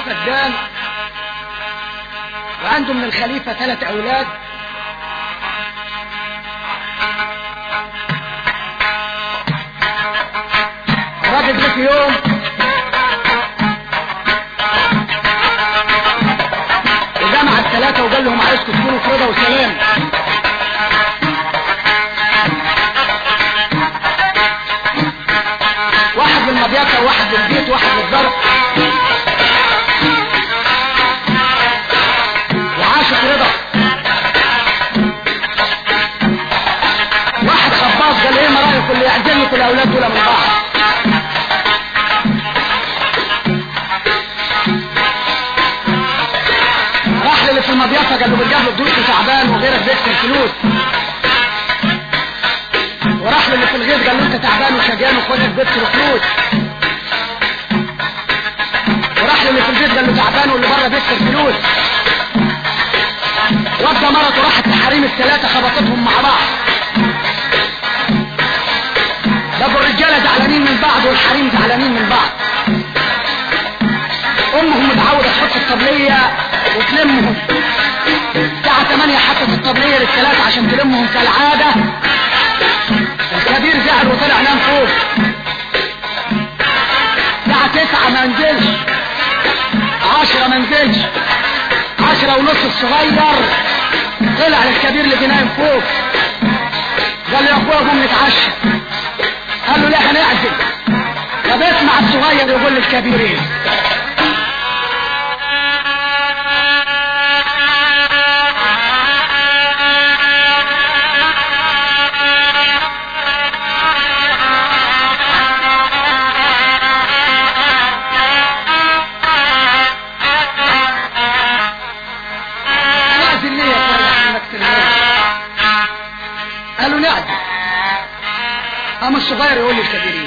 فدان، وعنده من الخليفة 3 أولاد. الراجل جه في يوم وجمع ال3 وقال لهم عايزكم تكونوا في رضا وسلام. واحد للمضيافة وواحد للبيت وواحد للظرف، وعاشوا في رضا. واحد خباص قال ايه ما رايكم اللي يعزلني كل الاولاد دول من بعض. راح للي في المضيافة قال له بالجهل الضيوف تعبان وغيرك بيكسر فلوس. وراح للي في الغيط قال له انت تعبان وشجان واخواتك بيكسروا فلوس. وراح للي في البيت قال له تعبان واللي بره بيكسر فلوس. وابدا مرته راحت لحريم ال3 خبطتهم مع بعض. بقوا الرجاله زعلانين من بعض والحريم زعلانين من بعض. امهم متعوده تحط الطبليه وتلمهم الساعه 8 حطت الطبليه لل3 عشان تلمهم كالعاده. الكبير زعل وطلع نام فوق. الساعه 9 ما نزلش، 10 ما نزلش، 10 ونص الصغير طلع للكبير اللي نايم فوق. قال له يا اخويا قوم نتعشى. قال له لا هنعزل. طب اسمع الصغير يقول للكبير ايه. قالوا نعدل. قام الصغير يقول للكبيرين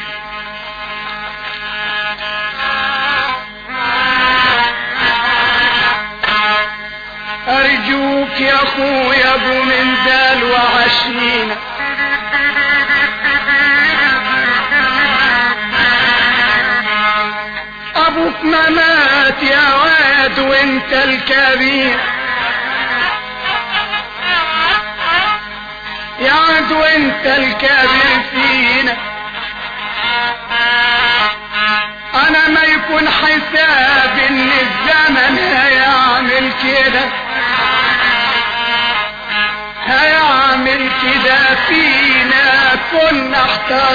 ارجوك يا اخويا ابو منزل وعشينا، ابوك ما مات يا واد وانت الكبير، يا عاد وانت الكبير فينا. انا ما يكون حساب ان الزمن هيعمل كده، هيعمل كده فينا. كنا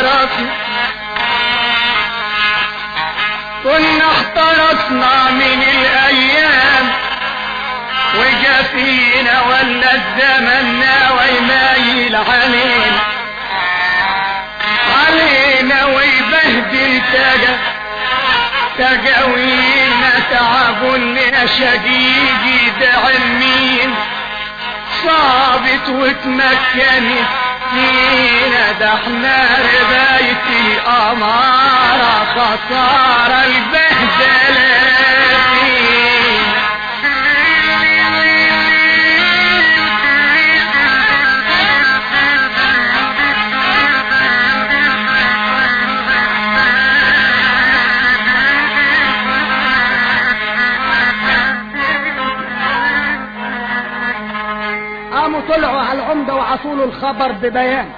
احترسنا من الايام وجا فينا ولا الزمن ناوي مايل علينا ويبهدل تجاوينا. تعبنا شقيقي ده علمين صابت وتمكنت فينا. ده احنا رباية الأمارة خسارة البهدلة فينا. قاموا طلعوا على العمدة وعطوله الخبر ببيان.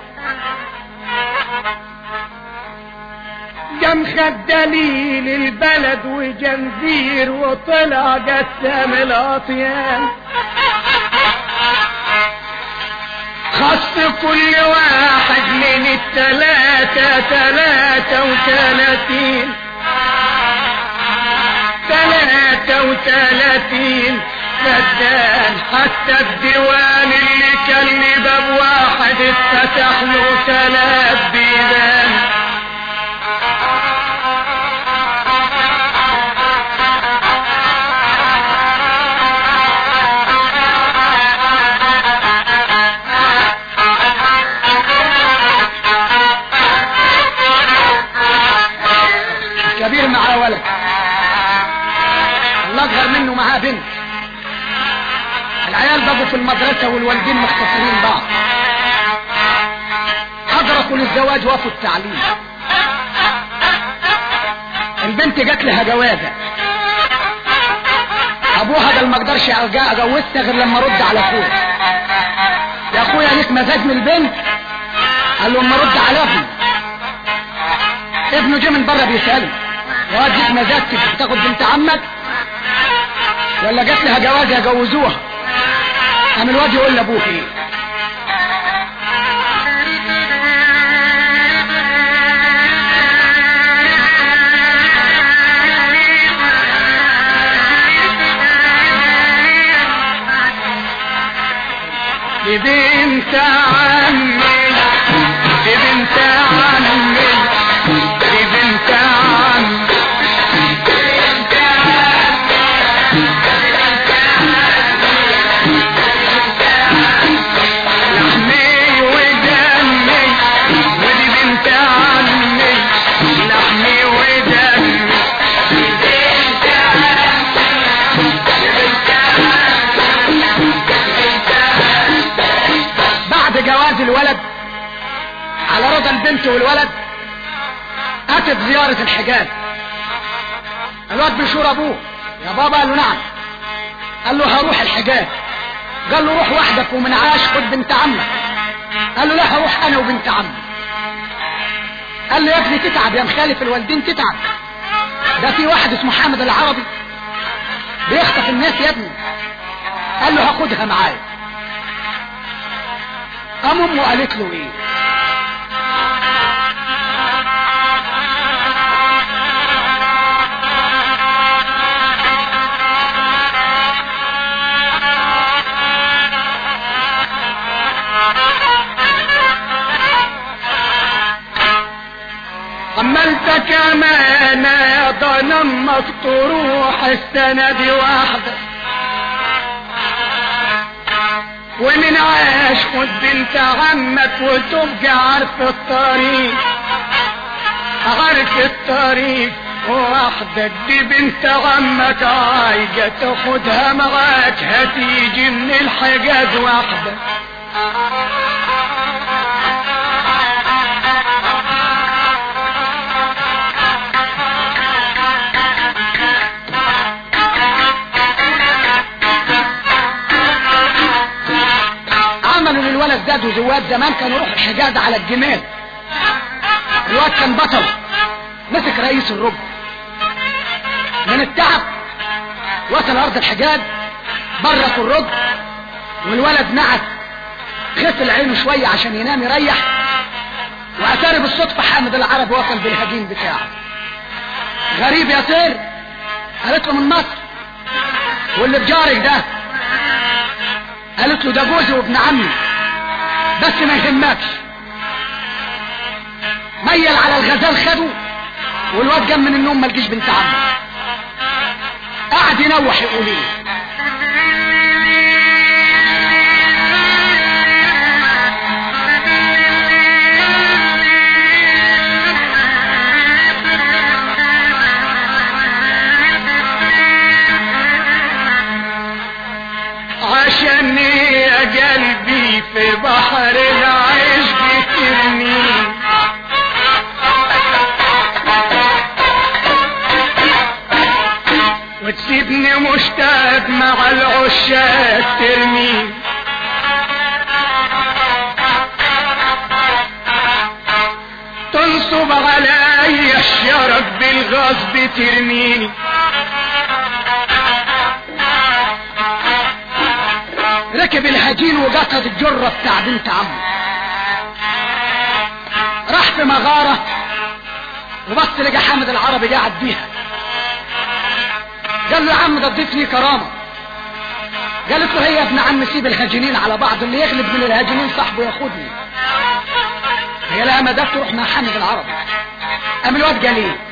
جم خد دليل البلد وجنزير وطلع قسام الأطيان. خص كل واحد من ال3 33 فدان. حتى الديوان اللي كان لباب واحد اتفتح له 3 بيبان. الكبير معاه ولد، الأصغر منه معاه بنت. العيال بقوا في المدرسة والوالدين مختصرين بعض. حضروا للزواج وافوا التعليم. البنت جات لها جوازة ابوها قال ما اقدرش اجوزها غير لما ارد على اخويا. يا اخويا ليك مزاج من البنت؟ قال له اما ارد على ابني. ابنه جه من بره بيساله يا واد ليك مزاج تاخد بنت عمك ولا جات لها جواز يجوزوها؟ قام الواد يقول لابوه ايه؟ دي بنت عمي، دي بنت عمي، دي بنت عمي، لحمي ودمي، ودي بنت عمي، لحمي ودمي، دي بنت عمي، دي بنت عمي. بعد جواز الولد على رضا البنت والولد اتت زيارة الحجاز. الواد بيشور ابوه يا بابا، قال له نعم. قال له هروح الحجاز. قال له روح وحدك ومن عاش خد بنت عمك. قال له لا هروح انا وبنت عمي. قال له يا ابني تتعب يا مخالف الوالدين تتعب، ده في واحد اسمه حامد العربي بيخطف الناس يا ابني. قال له هاخدها معايا. قام امه قالت له ايه؟ عملتك امانه يا ضنمك تروح السنه دي واحده، ومن عاش خد بنت عمك وتبقى عارف الطريق، عارف الطريق وحدك. دي بنت عمك عايزة تاخدها معاك، هتيجي من الحجاز وحدك. عملوا للولد زاد وزواد. زمان كانوا يروحوا الحجاز على الجمال. الواد كان بطل، مسك رئيس الركن من التعب، وصل ارض الحجاز برك الركن، والولد نعس غسل عينه شويه عشان ينام يريح، واتاري بالصدفه حامد العربي وصل بالهجين بتاعه. غريب يا سير، قالت له من مصر. واللي بجارك ده؟ قالت له ده جوزي وابن عمي، بس ما يهمكش. ميل على الغزال خده، والواد جاب من النوم ملقيش بنت عمه. قعد ينوح يقول ايه؟ عشاني يا قلبي في بحر العشق ترمي، وتسيبني مشتاق مع العشاق ترمي. تنصب علي الشرف بالغصب ترميني، ركب الهجين وقصد الجرة بتاع بنت عمه. راح في مغارة وبص لقى حامد العربي قاعد بيها. قال له يا عم ده تضيف لي كرامة. قالت له هي يا ابن عم سيب الهجينين على بعض، اللي يغلب من الهجينين صاحبه ياخدني. هي لها مدام تروح مع حامد العربي. قام الواد قال ايه؟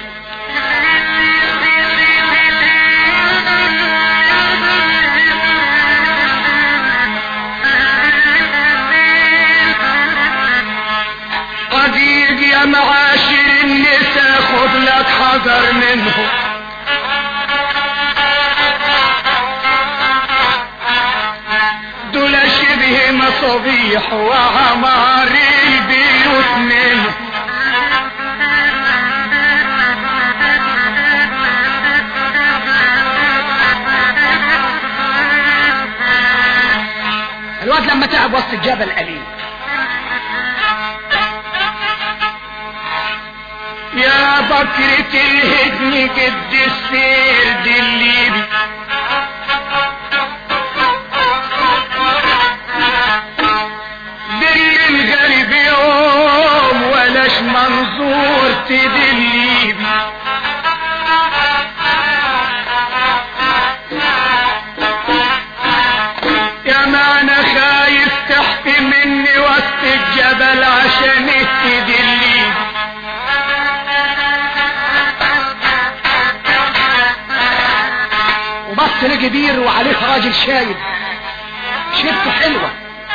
قديق يا معاشر النساء خذ لك حذر منه، دول شبه مصابيح وعمار البيوت منه. لحد اما تعب وسط الجبل قليل. يا بكرة الهدن قد السير دليبي دل الغريب يوم ولاش منظور تدليبي يا ما انا خايف تحت مني وسط الجبل عشان تدليبي وبص لقي بير وعليه راجل شايب شربته حلوة.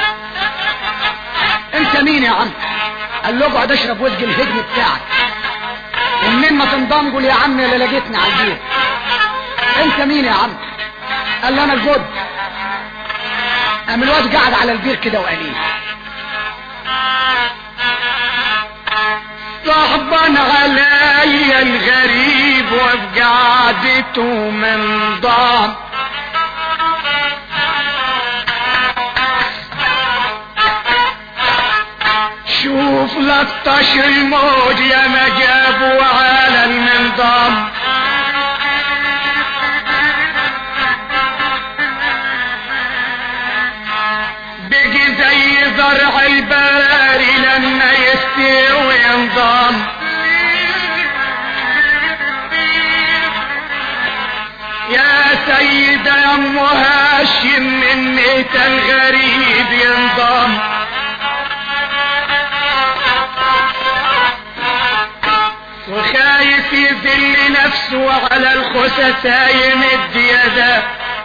انت مين يا عم؟ قال له اقعد اشرب وسق الهجن بتاعك، ومنين ما تنضم قول يا عم اللي لقيتني على البير. انت مين يا عم؟ قال له انا الجد. قام الواد قاعد على البير كده وقليل. صعبان عليا الغريب وبقعدته من ضام شوف لطش الموج يا ما جابوا على المنظام بقي زي زرع الباري لما يستوي وينضام يا سيدة يا ام هاشم من ميت الغريب ينضام وخايف يذل نفسه على الخسساء يمد يده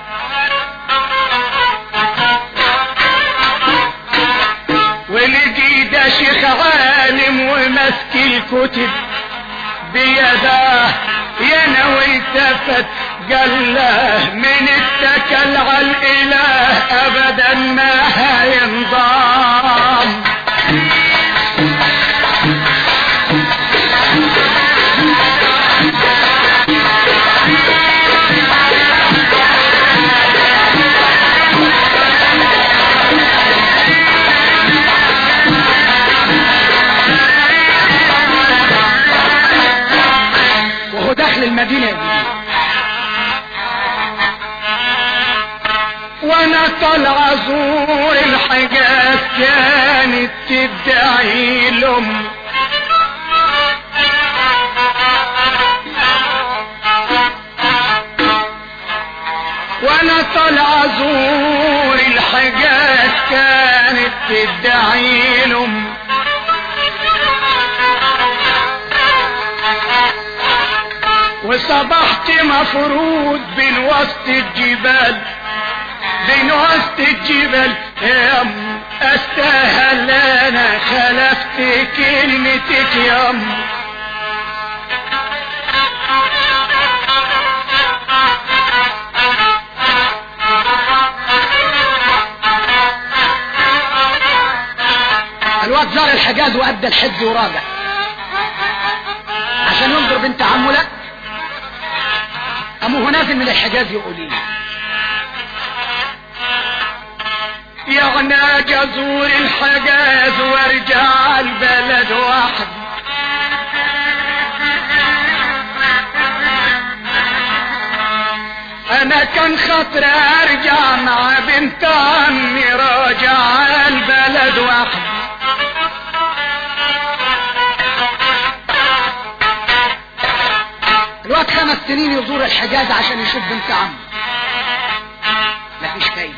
ولقي ده شيخ عالم ومسك الكتب بيده ينوي التفت قال له من اتكل على الاله ابدا ما هينضام وهو داخل المدينة وانا طالع ازور الحاجات كانت تدعي لهم وانا طالع ازور الحاجات كانت تدعي لهم وصبحت مفروض بين وسط الجبال بين وسط الجبال يم استاهل انا خلفت كلمتك يم الواد زار الحجاز وادى الحج وراجع عشان ينظر بنت عمه. لا قاموا نازل من الحجاز يقول لي يعني جزور الحجاز وارجع البلد واحد انا كان خطر ارجع مع بنت عمي راجع البلد واحد الوقت 5 سنين يزور الحجاز عشان يشوف بنت عمه، مفيش فايدة.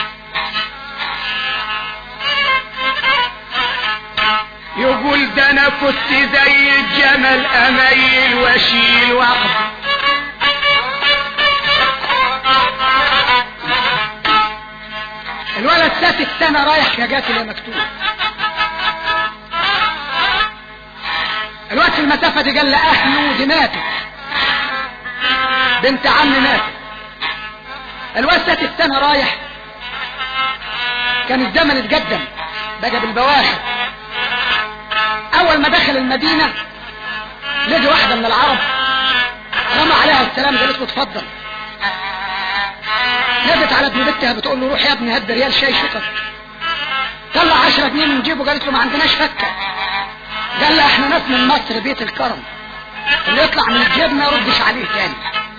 يقول ده انا كنت زي الجمل اميل واشيل وحدي الولد 6 سنة رايح حاجات اللي مكتوب. الوقت في المسافة دي قال لأهله دي ماتت، بنت عمي ماتت. الوقت 6 سنة رايح، كان الزمن اتقدم بقى بالبواخر. اول ما دخل المدينة لقي واحدة من العرب رمى عليها السلام، قالت له اتفضل. نادت على ابن بنتها بتقول له روح يا ابني هات ريال شاي شكر. طلع 10 جنيه من جيبه. قالت له ما عندناش فكه. قال لها احنا ناس من مصر بيت الكرم، اللي يطلع من الجيب ما يردش عليه تاني.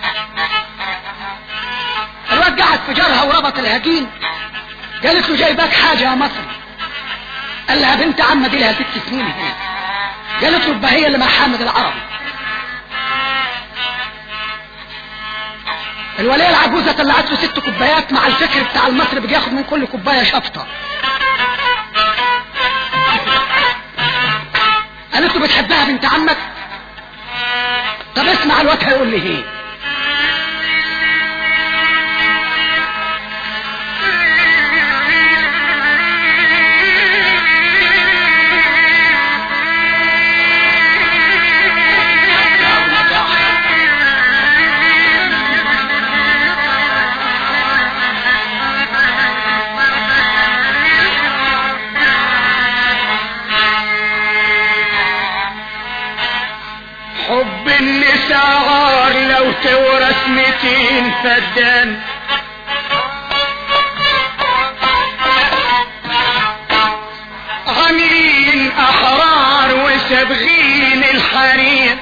الواد قعد في جارها وربط الهجين. قالت له جايباك حاجه يا مصري. قال لها بنت عمه دي لها 6 سنين هنا. قالت له يبقى هي اللي مع حامد العربي. الوليه العجوزه طلعت له 6 كوبايات مع الفكر بتاع المصري بياخد من كل كوبايه شفطه. قالت له بتحبها بنت عمك؟ طب اسمع الواد هيقول لي ايه. حب النساء غار لو تورث 200 فدان. غامرين احرار وسابغين الحرير،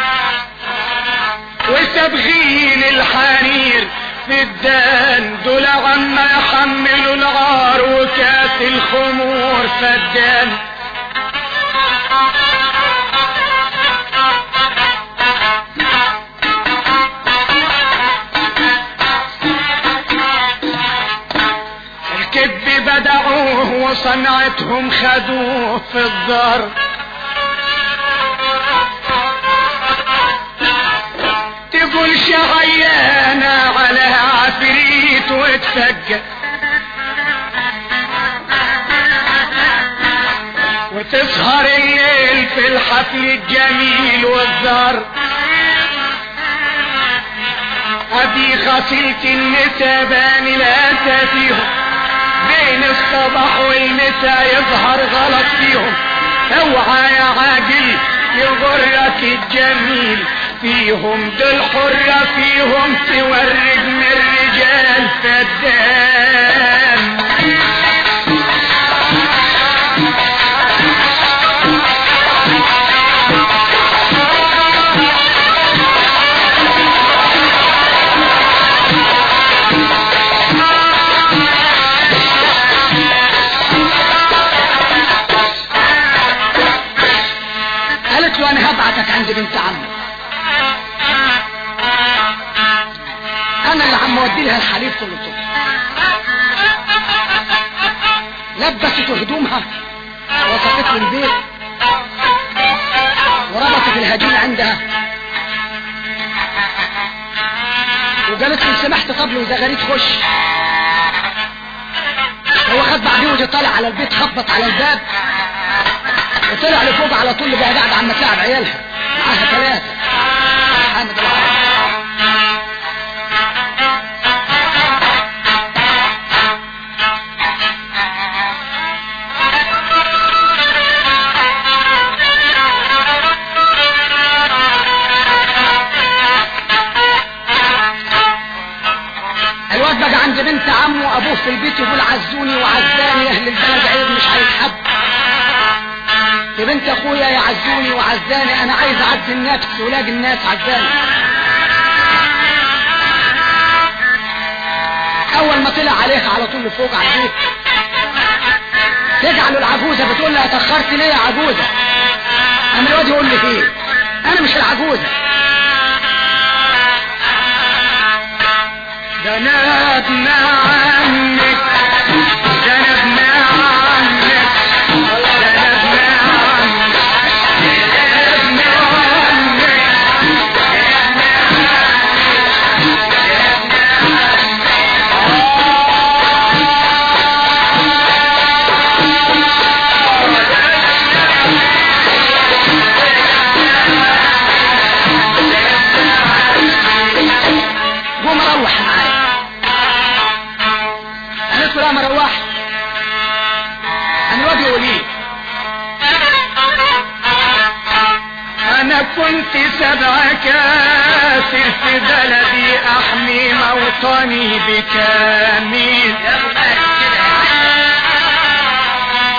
وسابغين الحرير في الدان. دول عما يحملوا الغار وكاس الخمور فدان. الكذب بدعوه وصنعتهم خدوه في الدار. تقول شغيانة على عفريت وتفجر، وتسهر الليل في الحفل الجميل والزار. ابي غسلت النساء باني لا فيهم، بين الصباح والمساء يظهر غلط فيهم. اوعى يا عاقل يغرك الجميل فيهم، دول حرة فيهم تورج من الرجال فدان. قالت له انا هبعتك عند بنت عمك، انا اللي عم اودي لها الحليب كل طول. لبست هدومها وصلت له البيت وربطت الهجين عندها، وقالت له سمحت طب لو زغريت خش. هو خد بعديه وجه طالع على البيت، خبط على الباب وطلع لفوق على طول. بقى قاعد عم تلعب عيالها معاها 3 حامد العربي. الواد بقى عند بنت عمه، ابوه في البيت يقول عزوني وعزاني، اهل البلد عيب مش هيتحب. يا بنت اخويا يا عزوني وعزاني، انا عايز اعز النفس ولاقي الناس عزاني. اول ما طلع عليها على طول لفوق على البيت، تجعله العجوزه بتقول لها اتاخرت ليه يا عجوزه؟ اما الواد يقول لي ايه؟ انا مش العجوزه، ده انا ابن عمك، ده انا ابن عمك، ده انا ابن عمك، ابن عمك، قوم روح معايا. قالت له لا ما روحش. انا الواد يقول ايه؟ انا كنت 7 كاسر في بلدي احمي موطني بكامل.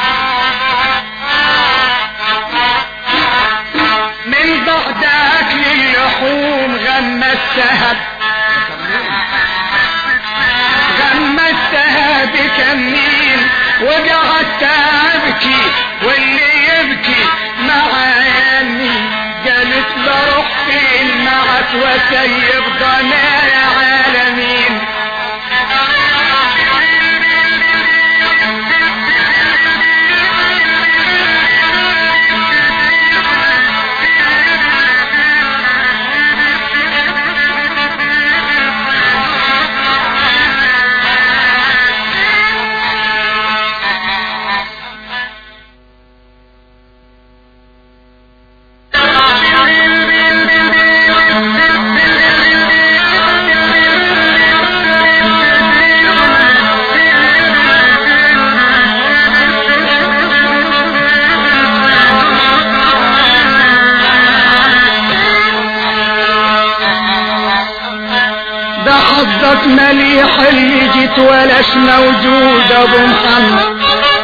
مات ولاش موجود ابو محمد.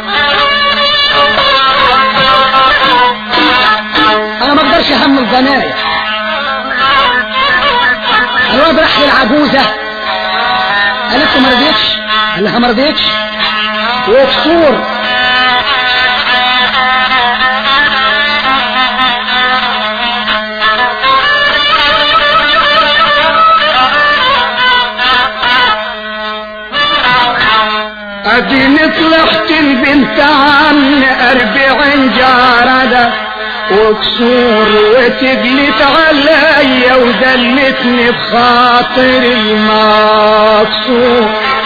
انا ما اقدرش احمل بنايا. الواد راح للعجوزه قالت له ما رضيتش، قال لها ما رضيتش وكسور. اديني طلعت البنت عن 40 جارده وكسور وتجلت عليا ودلتني بخاطر المكسور.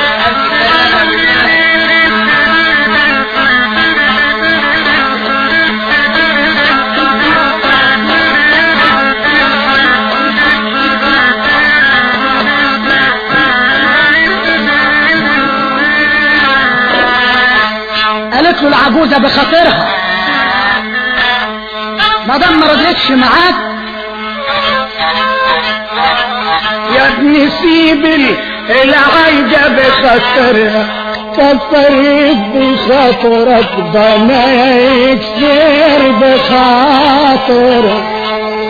قالت له العجوزة بخاطرها ما دام ما رضيتش معاك يا ابني سيب العايدة بخاطرها، كفرت بخاطرك بنا يكسر بخاطرك.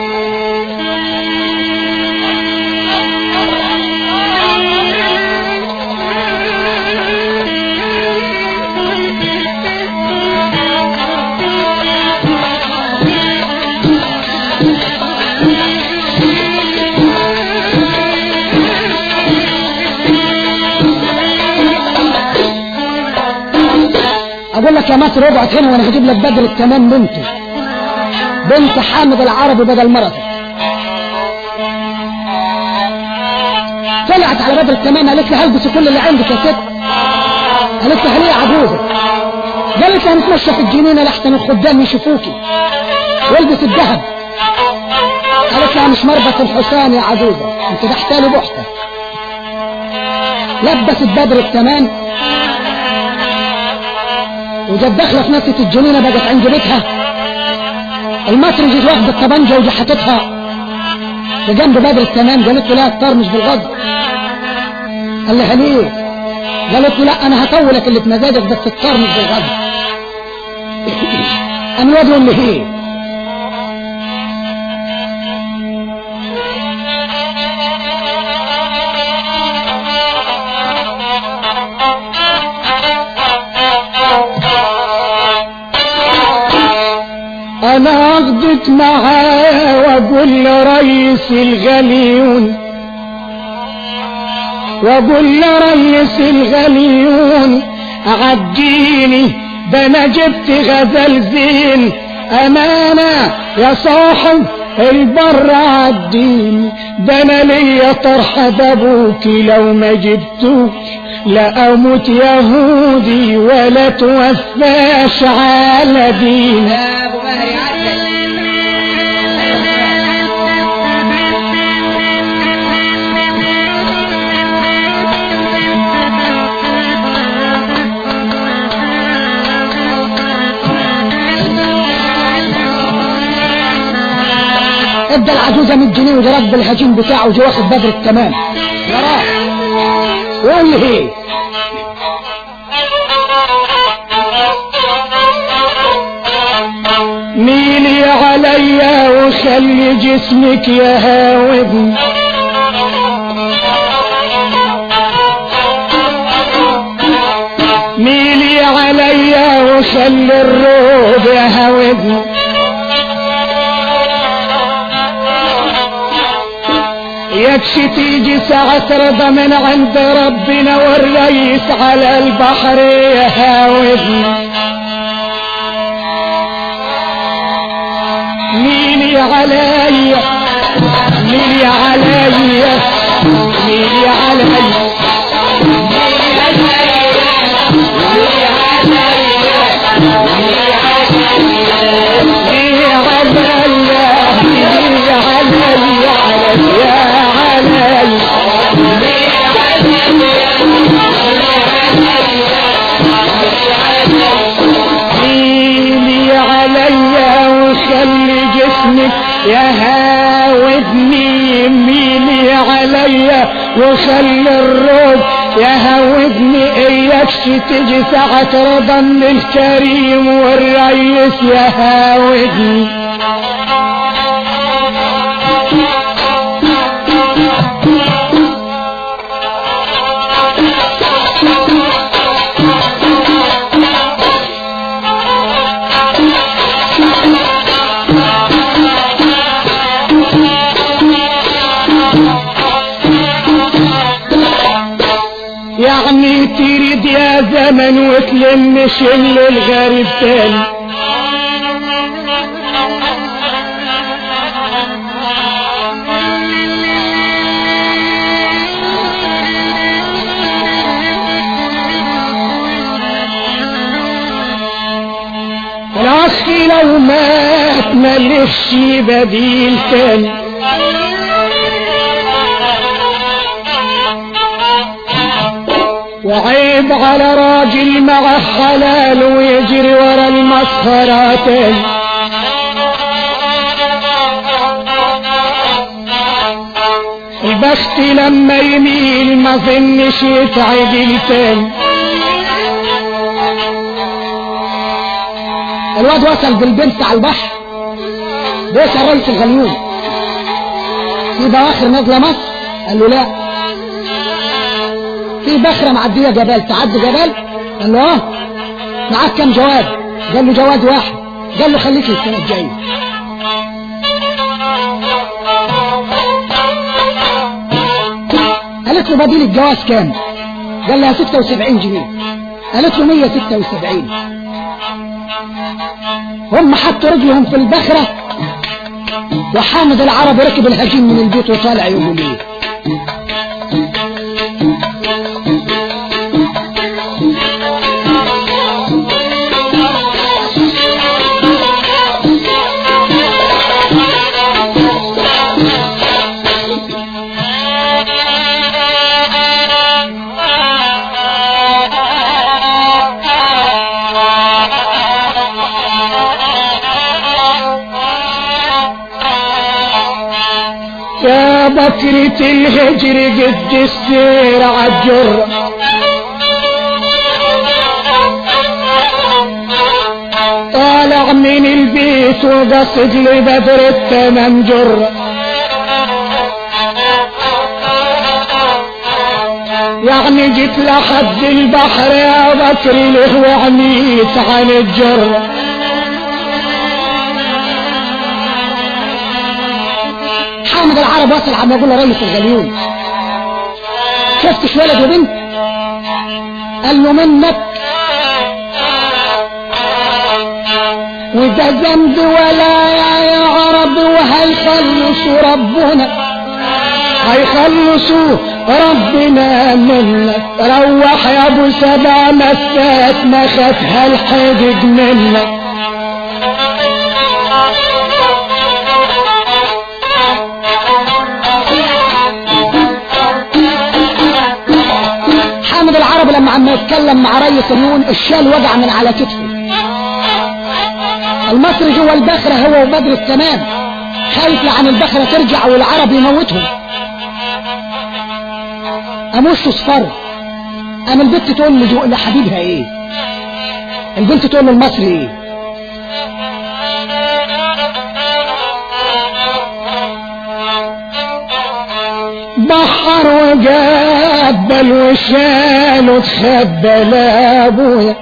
اقول لك يا مصر اقعد هنا وانا هجيب لك بدر التمام بنته، بنت حامد العربي بدل مرضه. طلعت على بدر التمام قالت لي هلبس كل اللي عندك يا ست. قالت لي هليه عجوزه؟ قالت لي هنتمشى في الجنينه لحسن الخدام يشوفوكي والبس الذهب. قالت لها مش مربط الحسان يا عجوزه، انت تحتالي بحته. لبست بدر التمام وجت داخله في نسة الجنينه بقت عند بيتها. المصري جت واخده الطبنجه وجت حاططها في جنب بدر التمام. قالت له لا الطار مش بالغضب. قال لها ليه؟ قالت له لا انا هطولك اللي في مزاجك بس الطار مش بالغضب. قام الواد يقول لي ايه؟ انا اخدت معاه واقول لرئيس الغليون، واقول لرئيس الغليون عديني ده انا جبت غزل زين. امانة يا صاحب البر عديني ده انا ليا طرحة ابوكي لو ما جبتوش لا اموت يهودي ولا توفاش على ديني. ادى العجوزة 100 جنيه وجرب بالهجين بتاعه وجي واخد بدر التمام وراه. وقال لي ايه؟ ميلي عليا وخلي جسمك يهاودني، ميلي عليا وخلي الروب يهاودني. يكشي تيجي ساعة رضا من عند ربنا والرئيس على البحر يهاودني. ميلي عليا ميلي عليا ميلي عليا يهاودني ميلي عليا وخلي الروب يا هودني اياكش تجي ساعة رضا من الكريم والريس يا هودني. يعني تريد يا زمن وتلم شمل الغريب تاني. العشق لو مات ملفش بديل تاني. وعيب على راجل مع حلال ويجري ورا المسخرات. البخت لما يميل ما ظنش يتعدل تاني. الواد وصل بالبنت على البحر بيسأل رئيس الغليون في بواخر نازله مصر؟ قال له لا. في بخرة معدية جبال تعدي جبال؟ قال له اه. معاك كم جواد؟ قال له جواد واحد. قال له خليك السنة الجاية. قالت له بديل الجواز كام؟ قال لها 76 جنيه. قالت له 176. هم حطوا رجلهم في البخرة وحامد العربي ركب الهجين من البيت وطالع يقول ايه؟ يا بكرة الهجر قد السير عالجر. طالع من البيت وقصد لبدر التمام جر. يعني جيت لحد البحر يا بكر له وعميت عن الجر. حامد العرب وصل عم يقول له رئيس الغليون شفتش ولد وبنت؟ قال له منك وده ذنب ولا يا عرب وهيخلصوا ربنا هيخلصوا ربنا منك. روح يا ابو سبع مسات ما خافها الحجج منك. حامد العرب لما عم يتكلم مع ريس اليون الشال وجع من على كتفه. المصري جوه البخرة هو وبدر التمام خايف عن البخرة ترجع والعرب يموتهم. قام وشه اصفر. قام البنت تقول لحبيبها ايه؟ البنت تقول للمصري ايه؟ بحر وجبل وشال وتخبى لابويا.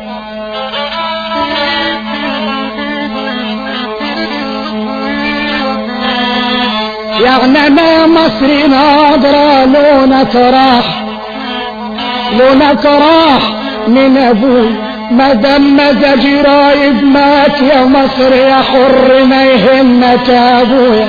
يعني انا مصري ناظرة لونك راح من ابوي. مدام مزاجي رايب مات يا مصر يا حر ما يهمك ابويا.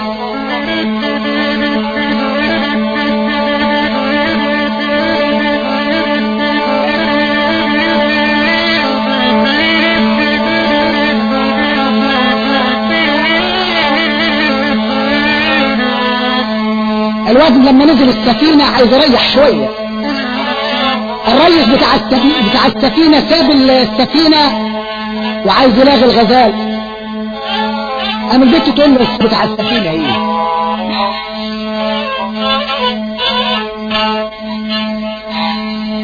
الواد لما نزل السفينة عايز يريح شوية. الريس بتاع السفينة ساب السفينة وعايز يلاغي الغزال. قام البنت تقول له بتاع السفينة ايه؟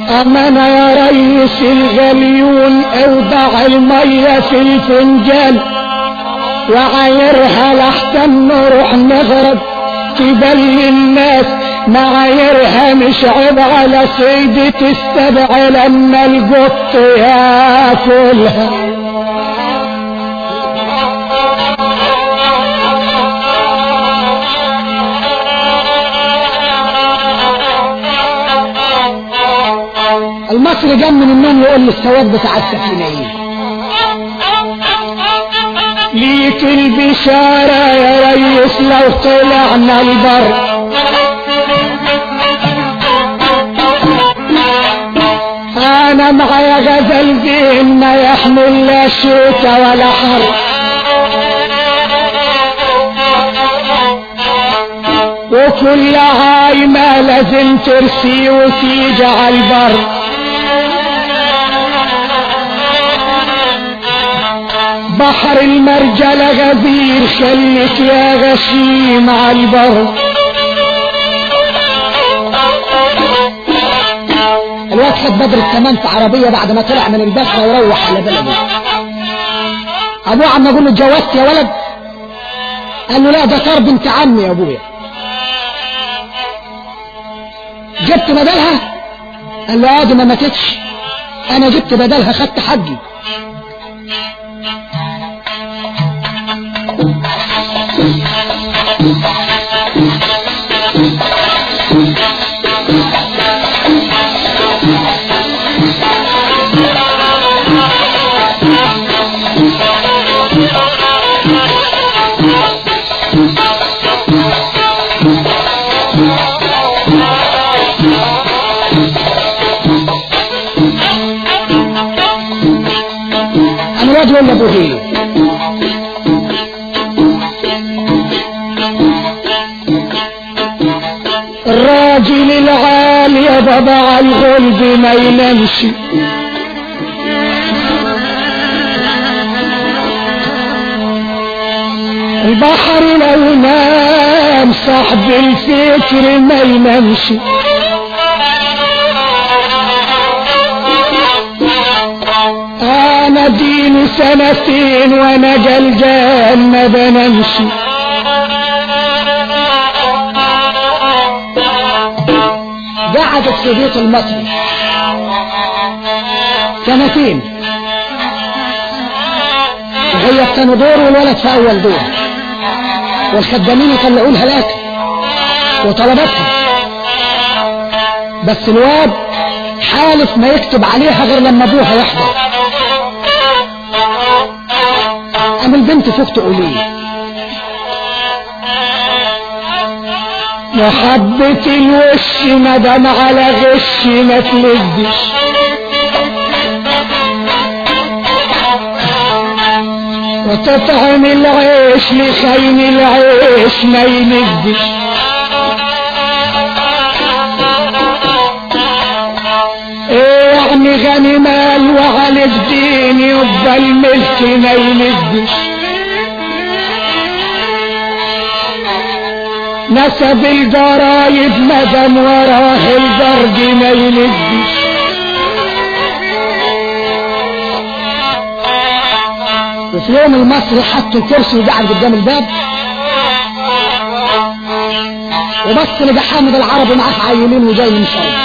امانة يا ريس الغليون، اوضع المية في الفنجان وعايرها لحسن نروح نغرب تبل الناس، معايرها مش عيب على صيدة السبع لما القط ياكلها. المصري قام من النوم يقول للسواد بتاع السفينة ايه؟ ليك البشارة يا ريس لو طلعنا البر، انا معايا غزل دين ما يحمل لا شتا ولا حر، وكل عايمة لازم ترسي وتيجي عالبر، بحر المرجلة غزير خليك يا غشيم عالبر. الواد خد بدر التمام في عربية بعد ما طلع من البصرة وروح على بلده. ابوه عم يقول له اتجوزت يا ولد؟ قال له لا ده طار بنت عمي يا ابويا. جبت بدلها؟ قال له دي ما ماتتش، انا جبت بدلها خدت حجي. انا الواد يقول لابوه ايه؟ الراجل العالي يا بابا عالغلب ما ينامش، البحر لو نام صاحب الفكر ما ينامش، انا ديني سنتين وانا جلجان ما بنامش، قعدت في بيت المصري سنتين وهي في ثاني دور والولد في اول دور، والخدامين يطلعوا لها الاكل وطلباتها، بس الواد حالف ما يكتب عليها غير لما ابوها يحضر. قام البنت فوق تقول ايه؟ محبة الوش مدام على غش ما تلدش، وتطعم العيش لخين العيش ما يلدش، ايه يعني غني مال وعليك دين يبقى الملك ما يلدش، نسب الجرايد مدام وراه البرد ما يلدش، وفي يوم المصري حطوا الكرسي وقعد قدام الباب وبص لقى حامد العربي معاه عيلين وجاي من شرق،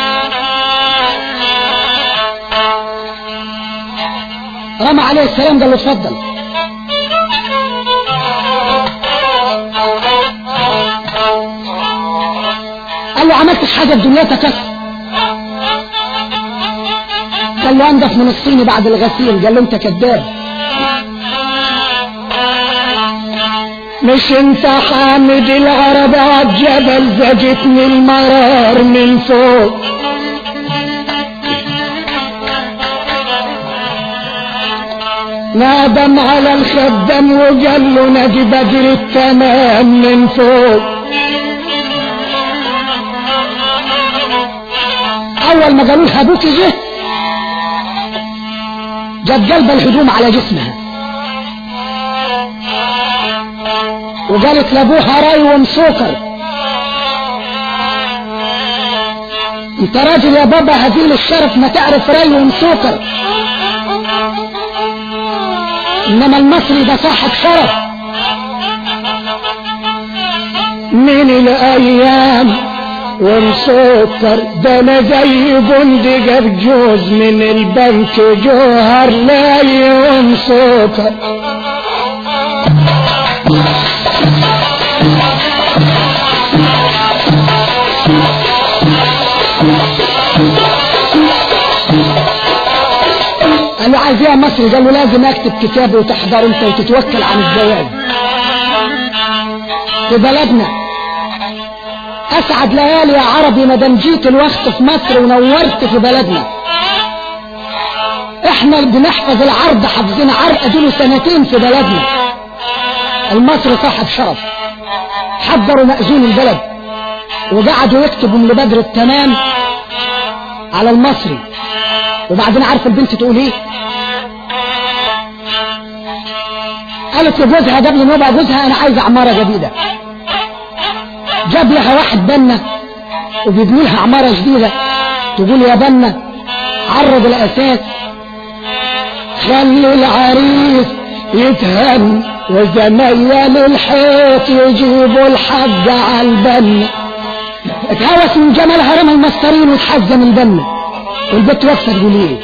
رمى عليه السلام قال له اتفضل. قال له عملتش حاجة في دنيتك؟ قال له انضف من الصيني بعد الغسيل. قال له انت كذاب، مش انت حامد العرب عالجبل زجتني المرار من فوق، نادم على الخدم وقال له نادي بدر التمام من فوق. اول ما قالوا لها ابوك جه جاب قلب الهدوم على جسمها وقالت لابوها راي ومسوكر انت راجل يا بابا هزيل الشرف ما تعرف ري ومسوكر، انما المصري ده صاحب شرف. من الايام ومسكر ده انا زي بندقة بجوز من البنك جوهر لا يوم سكر. قالوا عايز ايه يا مصري؟ قالوا لازم اكتب كتاب وتحضر انت وتتوكل عن الزواج في بلدنا. اسعد ليالي يا عربي مادام جيت الوقت في مصر ونورت في بلدنا. احنا بنحفظ العرض، حافظين عرق ادوله سنتين في بلدنا. المصري صاحب شرف. حضروا مأذون البلد وقعدوا يكتبوا من بدر التمام على المصري. وبعدين عارف البنت تقول ايه؟ قالت لجوزها قبل ما يبقى جوزها انا عايزه عماره جديده. جاب لها واحد بنا وبيبني لها عماره جديده. تقول يا بنا عرض الاساس، خلي العريس يتهن وزميل الحيط يجيبوا الحج على البنا. اتهوس من جمالها رمى المسطرين وتحزن البنا. والبت واقفه تقول ايه؟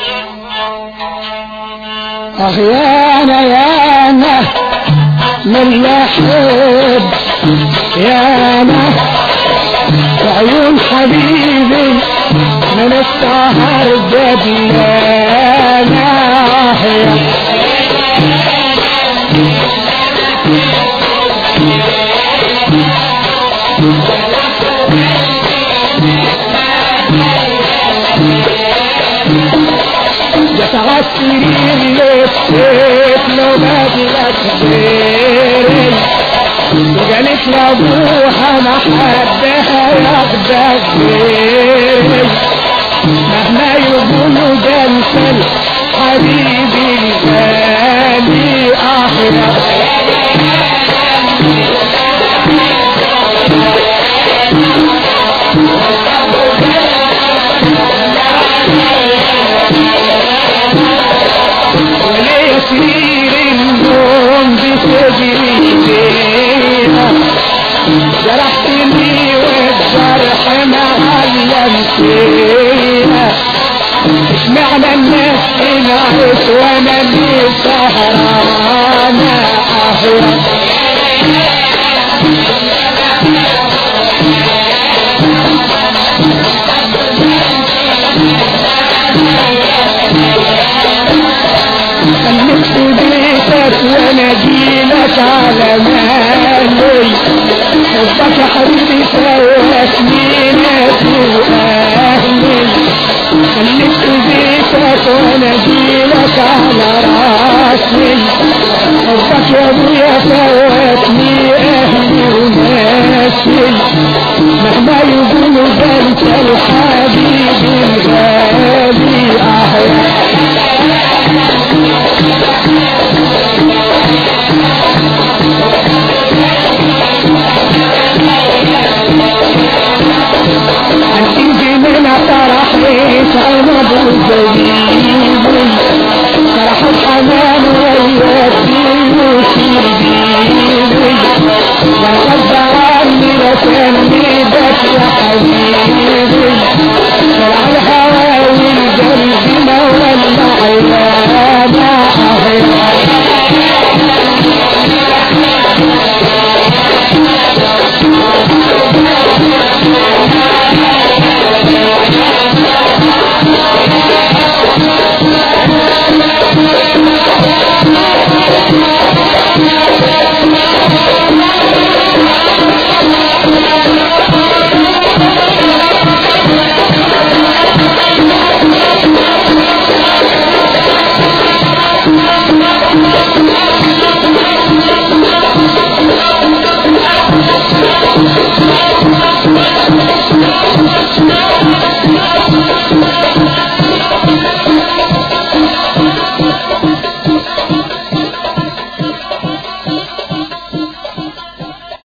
اخ يانا يانا من يحب يانا عيون حبيبي من السهر جبلانا. يتغسلين للسيف لو بدلك غيري. وقالت لابوها ما حدها ياخدك غيري. مهما يقولوا ده انت حبيبي الغالي احلى. وليسير النوم بسجري فيها. جرحتني والجرح معلم فيها. اشمعنى الناس تنعس وانا اللي سهرانة اهوى. خليت بيتك وانا جيلك على مالي. حبك يا حبيبي فوتني ناسي واهلي. خليت بيتك وانا جيلك على راسي. حبك يا ابويا فوتني اهلي وناسي. مهما يقولوا ده انت الحبيب